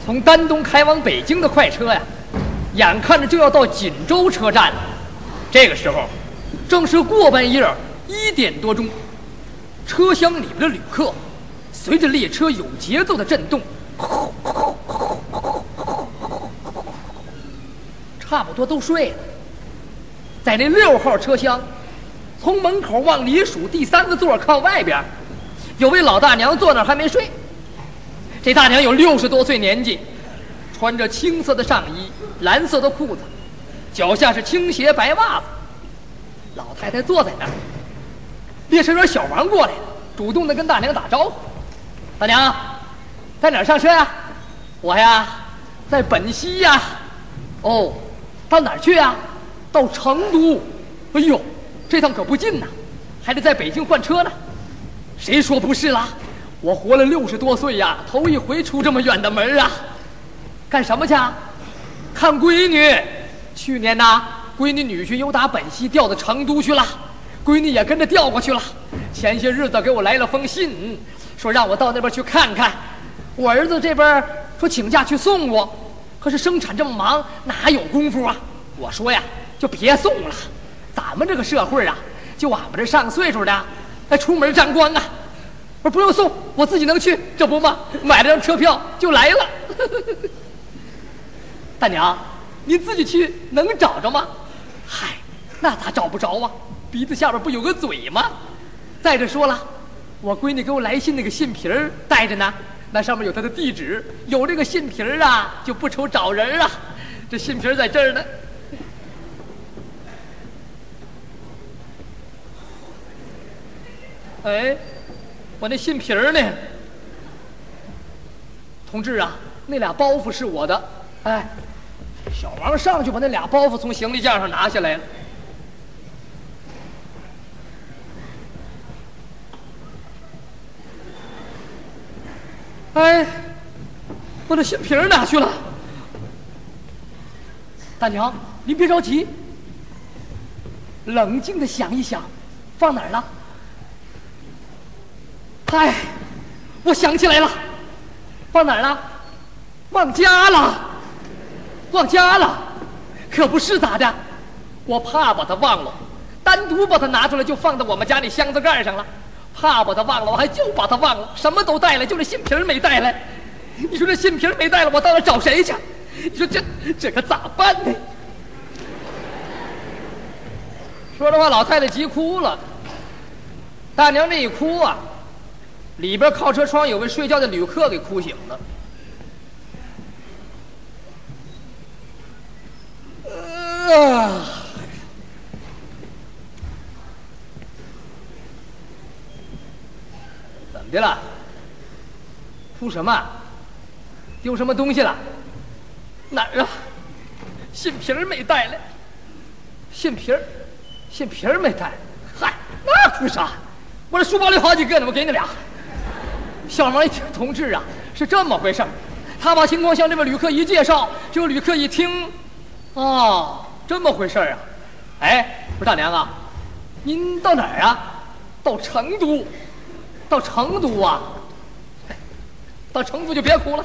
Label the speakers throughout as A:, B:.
A: 从丹东开往北京的快车呀，眼看着就要到锦州车站了。这个时候，正是过半夜1点多钟，车厢里面的旅客随着列车有节奏的震动，差不多都睡了。在那6号车厢，从门口往里数第3个座靠外边，有位老大娘坐那儿还没睡。这大娘有60多岁年纪，穿着青色的上衣，蓝色的裤子，脚下是青鞋白袜子。老太太坐在那儿，列车员小王过来了，主动的跟大娘打招呼：“大娘，在哪儿上车呀？”“我呀，在本溪呀。”“哦，到哪儿去呀？”“到成都。”“哎呦，这趟可不近呐，还得在北京换车呢。”“谁说不是啦？我活了60多岁呀，头一回出这么远的门啊！”“干什么去啊？”“看闺女。去年呐，闺女女婿又打本溪调到成都去了，闺女也跟着调过去了。前些日子给我来了封信，说让我到那边去看看。我儿子这边说请假去送我，可是生产这么忙，哪有功夫啊？我说呀，就别送了。咱们这个社会啊，就俺们这上岁数的，出门沾光啊。我说不用送，我自己能去，这不嘛，买了张车票就来了。”“大娘，您自己去能找着吗？”“嗨，那咋找不着啊？鼻子下边不有个嘴吗？再者说了，我闺女给我来信那个信皮儿带着呢，那上面有她的地址，有这个信皮儿啊，就不愁找人啊。这信皮儿在这儿呢。”“哎，我那信皮儿呢？”“同志啊，那俩包袱是我的。”“哎。”小王上去把那俩包袱从行李架上拿下来了。“哎，我这信皮儿哪去了？”“大娘，您别着急，冷静的想一想，放哪儿了？”“哎，我想起来了，放哪儿了？忘家了。忘家了，可不是咋的，我怕把它忘了，单独把它拿出来就放到我们家那箱子盖上了。怕把它忘了，我还就把它忘了，什么都带来，就这信皮儿没带来。你说这信皮儿没带了，我到那找谁去？你说这可咋办呢？”说这话，老太太急哭了。大娘这一哭啊，里边靠车窗有位睡觉的旅客给哭醒了。怎么的了？哭什么？丢什么东西了？哪儿啊？信皮儿没带来。信皮儿没带。嗨，那哭啥？我这书包里好几个呢，我给你俩。小王一听，同志啊，是这么回事儿。他把情况向这位旅客一介绍，这位旅客一听，哦，这么回事儿啊。哎，不是大娘啊，您到哪儿啊？到成都。到成都啊？到成都就别哭了。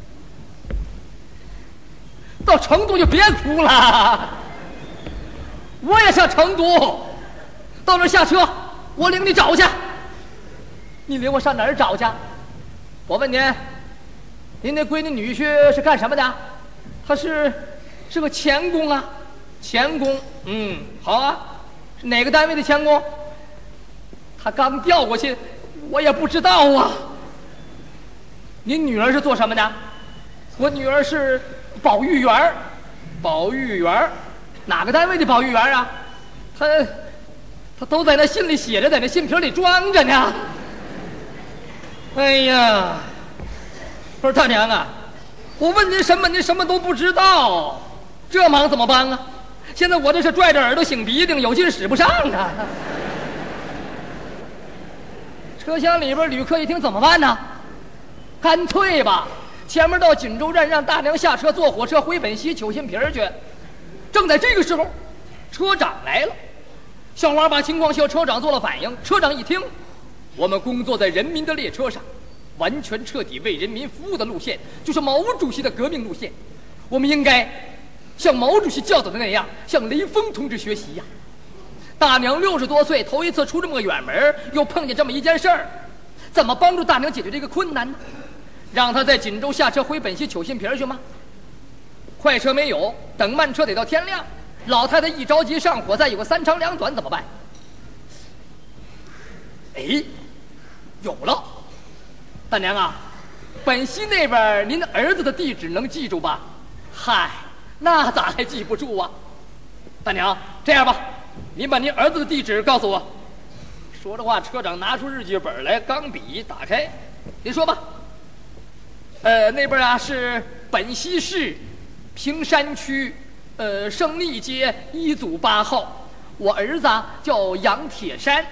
A: 到成都就别哭了。我也上成都，到那儿下车，我领你找去。你领我上哪儿找去？我问您，您那闺女女婿是干什么的？他是个钳工啊。钳工，好啊。是哪个单位的钳工？他刚调过去，我也不知道啊。您女儿是做什么的？我女儿是保育员。保育员，哪个单位的保育员啊？他都在那信里写着，在那信皮里装着呢。哎呀，不是大娘啊，我问您什么，您什么都不知道，这忙怎么帮啊？现在我这是拽着耳朵擤鼻涕，有劲使不上啊。车厢里边旅客一听怎么办呢？干脆吧，前面到锦州站，让大娘下车坐火车回本溪取信皮去。正在这个时候，车长来了。小花把情况向车长做了反映。车长一听，我们工作在人民的列车上， 完全彻底为人民服务的路线，就是毛主席的革命路线。我们应该像毛主席教导的那样，向雷锋同志学习呀。大娘60多岁，头一次出这么个远门，又碰见这么一件事儿，怎么帮助大娘解决这个困难呢？让她在锦州下车回本溪取信皮去吗？快车没有，等慢车得到天亮。老太太一着急上火，再有个3长2短怎么办？哎，有了，大娘啊，本溪那边您儿子的地址能记住吧？嗨，那咋还记不住啊？大娘，这样吧，您把您儿子的地址告诉我。说着话，车长拿出日记本来，钢笔打开，您说吧。那边啊是本溪市平山区胜利街1组8号，我儿子叫杨铁山。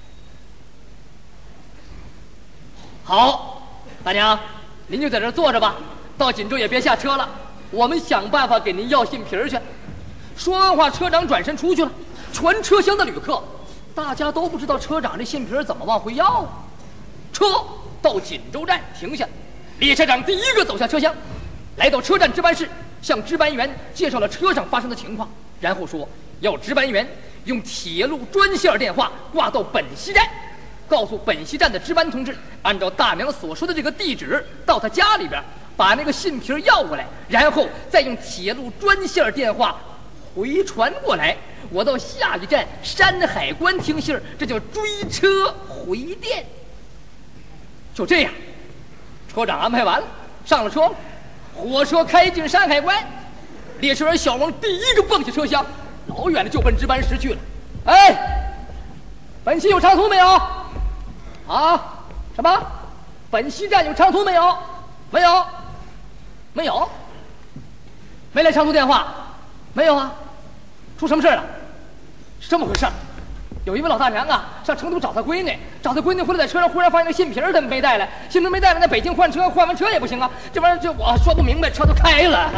A: 好，大娘，您就在这坐着吧，到锦州也别下车了，我们想办法给您要信皮去。说完话，车长转身出去了。全车厢的旅客，大家都不知道车长这信皮怎么往回要啊。车到锦州站停下，列车长第一个走下车厢，来到车站值班室，向值班员介绍了车上发生的情况，然后说要值班员用铁路专线电话挂到本溪站，告诉本溪站的值班同志，按照大娘所说的这个地址到他家里边把那个信皮要过来，然后再用铁路专线电话回传过来，我到下一站山海关听信，这叫追车回电。就这样，车长安排完了，上了车，火车开进山海关，列车员小王第一个蹦下车厢，老远的就奔值班室去了。哎，本溪有长途没有？啊？什么？本溪站有长途没有？没有，没有，没来长途电话，没有啊？出什么事了？是这么回事，有一位老大娘啊，上成都找她闺女，回来在车上忽然发现个信皮她没带来，信皮没带来，那北京换车，换完车也不行啊，这玩意儿就我说不明白，车都开了。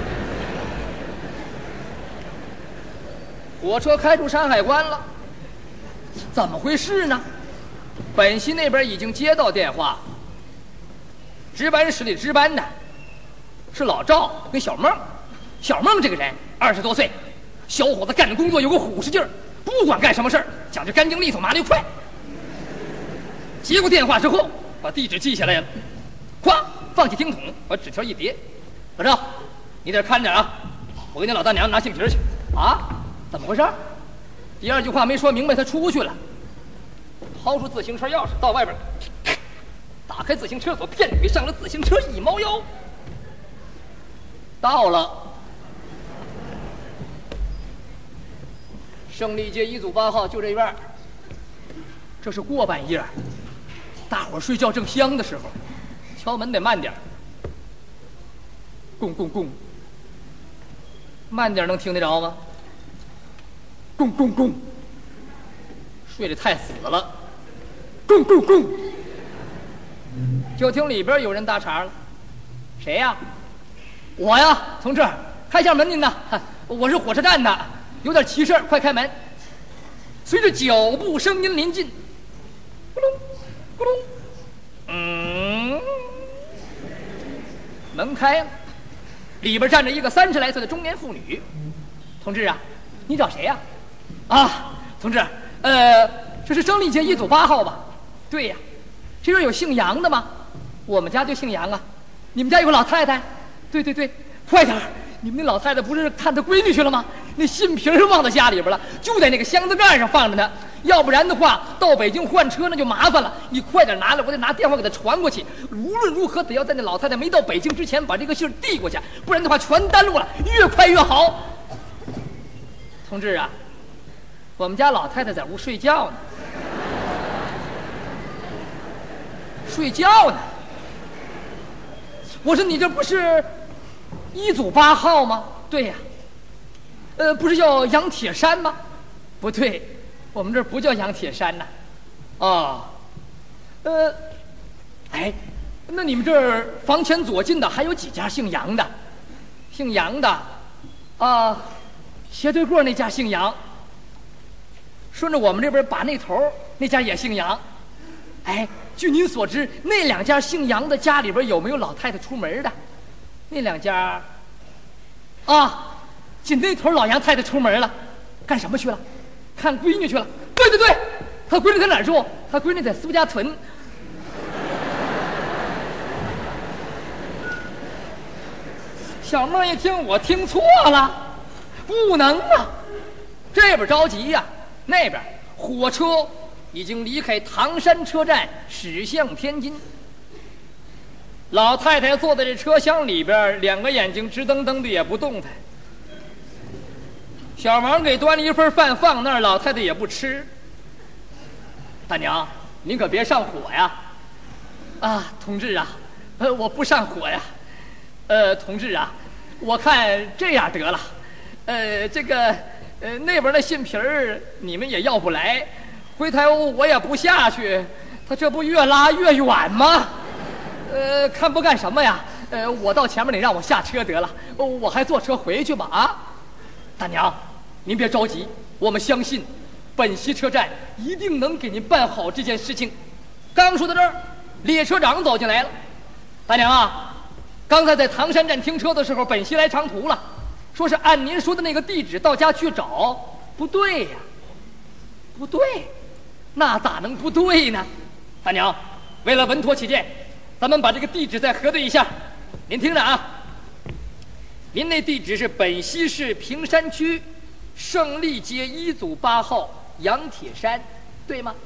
A: 火车开出山海关了，怎么回事呢？本溪那边已经接到电话，值班室里值班的是老赵跟小孟。小孟这个人20多岁，小伙子干的工作有个虎实劲儿，不管干什么事儿讲究干净利索，麻溜快。接过电话之后，把地址记下来了，咵放起听筒，把纸条一叠。老赵，你得看点啊，我给你老大娘拿信皮去。啊？怎么回事？第二句话没说明白，他出去了，掏出自行车钥匙到外边，打开自行车锁，片女上了自行车，一猫腰，到了胜利街1组8号，就这院。这是过半夜，大伙儿睡觉正香的时候，敲门得慢点。咣咣咣，慢点能听得着吗？咣咣咣，睡得太死了。咣咣咣，就听里边有人搭茬了：“谁呀？”“我呀，同志，开下门您呐，我是火车站的，有点急事儿，快开门。”随着脚步声音临近，咕隆咕隆，门开了，里边站着一个30来岁的中年妇女。“同志啊，你找谁呀？”“啊，同志，这是胜利街1组8号吧？”“对呀。”“这边有姓杨的吗？”“我们家就姓杨啊。”“你们家有个老太太？”“对对对，快点，你们那老太太不是看她闺女去了吗？那信皮是忘到家里边了，就在那个箱子盖上放着呢。要不然的话，到北京换车那就麻烦了。你快点拿来，我得拿电话给她传过去。无论如何，得要在那老太太没到北京之前把这个信递过去，不然的话全耽误了，越快越好。”“同志啊，我们家老太太在屋睡觉呢。”“睡觉呢？”“我说你这不是1组8号吗？”“对呀。”“不是叫杨铁山吗？”“不对，我们这儿不叫杨铁山呐。”“哦，哎，那你们这儿房前左近的还有几家姓杨的？”“姓杨的，啊，斜对过那家姓杨。顺着我们这边把那头那家也姓杨。哎， 据您所知，那2家姓杨的家里边有没有老太太出门的？那2家，啊，就那头老杨太太出门了，干什么去了？看闺女去了。对对对，他闺女在哪儿住？他闺女在苏家屯。小妹一听，我听错了，不能啊！这边着急呀，那边火车已经离开唐山车站，驶向天津。老太太坐在这车厢里边，2个眼睛直瞪瞪的也不动弹。小王给端了一份饭放那儿，老太太也不吃。大娘，您可别上火呀！啊，同志啊，我不上火呀。同志啊，我看这样得了，这个那边的信皮儿你们也要不来，回台屋我也不下去，他这不越拉越远吗？看不干什么呀？我到前面，你让我下车得了，我还坐车回去吧啊！大娘，您别着急，我们相信本溪车站一定能给您办好这件事情。刚说到这儿，列车长走进来了。大娘啊，刚才在唐山站停车的时候，本溪来长途了，说是按您说的那个地址到家去找。不对呀，不对，那咋能不对呢？大娘，为了稳妥起见，咱们把这个地址再核对一下。您听着啊，您那地址是本溪市平山区胜利街1组8号杨铁山，对吗？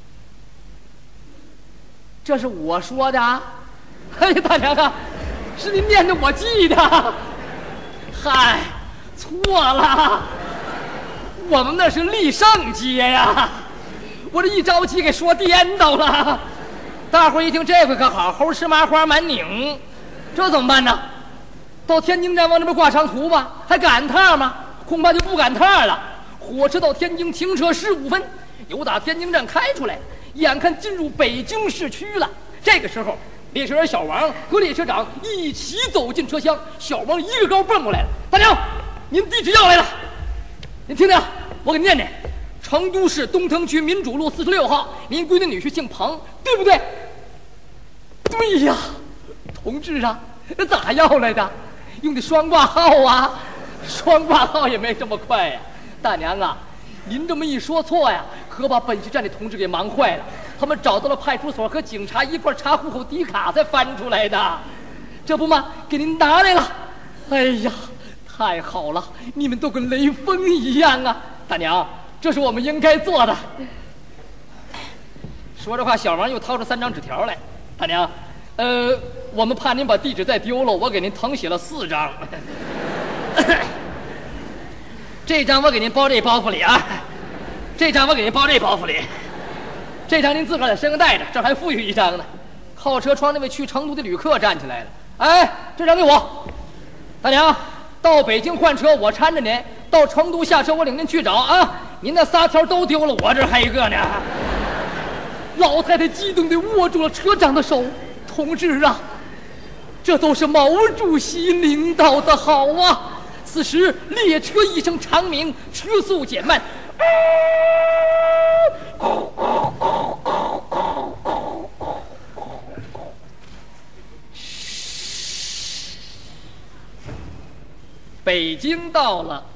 A: 这是我说的啊！哎呀，大娘啊，是您念的，我记的。嗨，错了，我们那是立胜街呀！我这一着急给说颠倒了。大伙儿一听这回可好，猴吃麻花满拧，这怎么办呢？到天津站往这边挂长途吧，还赶趟吗？恐怕就不赶趟了。火车到天津停车15分，由打天津站开出来，眼看进入北京市区了。这个时候，列车员小王和列车长一起走进车厢，小王一个高蹦过来了。大娘，您地址要来了，您听听，我给您念念：成都市东城区民主路46号，您闺女女婿姓彭，对不对？对呀，同志啊，咋要来的？用的双挂号啊？双挂号也没这么快呀。大娘啊，您这么一说错呀，可把本溪站的同志给忙坏了。他们找到了派出所和警察一块查户口底卡才翻出来的。这不嘛，给您拿来了。哎呀，太好了，你们都跟雷锋一样啊！大娘，这是我们应该做的。说这话，小王又掏出3张纸条来。大娘，我们怕您把地址再丢了，我给您誊写了4张。这张我给您包这包袱里啊，这张我给您包这包袱里，这张您自个儿在身上带着，这还富裕1张呢。靠车窗那位去成都的旅客站起来了，哎，这张给我。大娘，到北京换车我搀着您，到成都下车我领您去找啊。您那3条都丢了，我这还一个呢。老太太激动地握住了车长的手，同志啊，这都是毛主席领导的好啊！此时列车一声长鸣，车速减慢。北京到了。